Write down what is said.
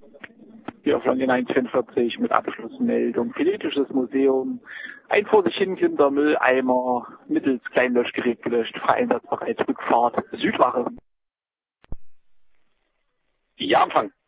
Hier auf Landin 144 mit Abschlussmeldung. Politisches Museum. Ein vor sich hingehender Mülleimer mittels Kleinlöschgerät gelöscht. Frei einsatzbereit. Rückfahrt Südwache. Ja, Empfang.